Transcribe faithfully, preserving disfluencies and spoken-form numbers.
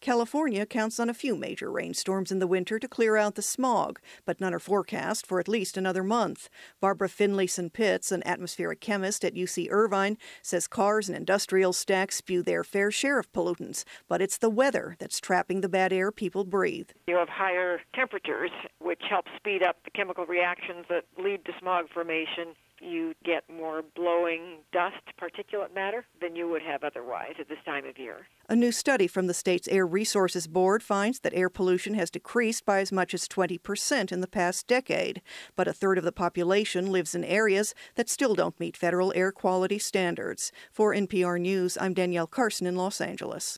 California counts on a few major rainstorms in the winter to clear out the smog, but none are forecast for at least another month. Barbara Finlayson-Pitts, an atmospheric chemist at U C Irvine, says cars and industrial stacks spew their fair share of pollutants, but it's the weather that's trapping the bad air people breathe. You have higher temperatures, which help speed up the chemical reactions that lead to smog formation. You get more blowing dust, particulate matter, than you would have otherwise at this time of year. A new study from the state's Air Resources Board finds that air pollution has decreased by as much as twenty percent in the past decade, but a third of the population lives in areas that still don't meet federal air quality standards. For N P R News, I'm Danielle Carson in Los Angeles.